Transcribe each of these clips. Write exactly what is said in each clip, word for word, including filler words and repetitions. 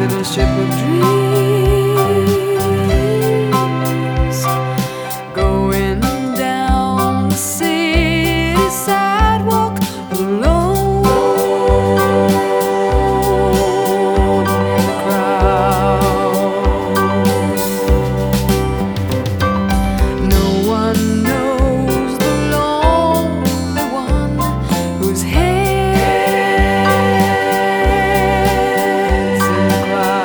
little ship of dreams, going down the city sidewalk alone in the crowd. No one knows the lonely one whose head's in the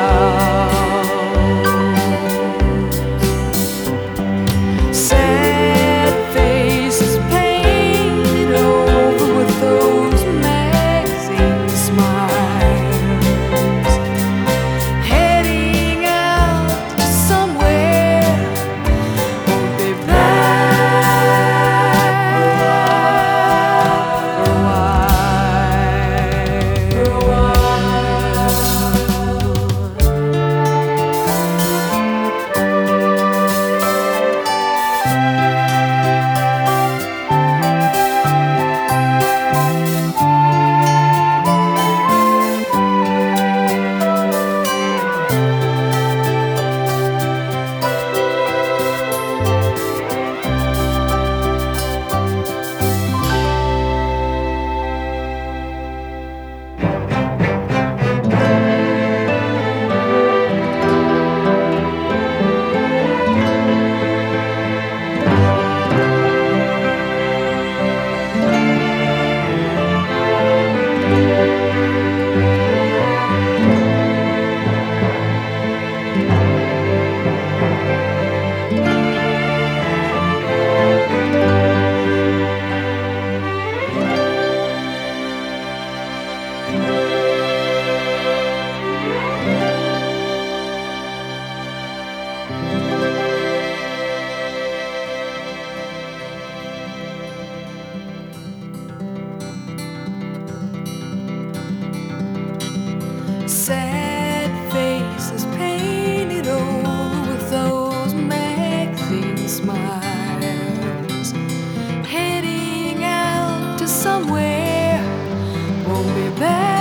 clouds. Sad faces painted over with those magazine smiles, heading out to somewhere. Won't be back for a while. For a while. Sad faces painted over with those magazine smiles, heading out to somewhere. Won't be back.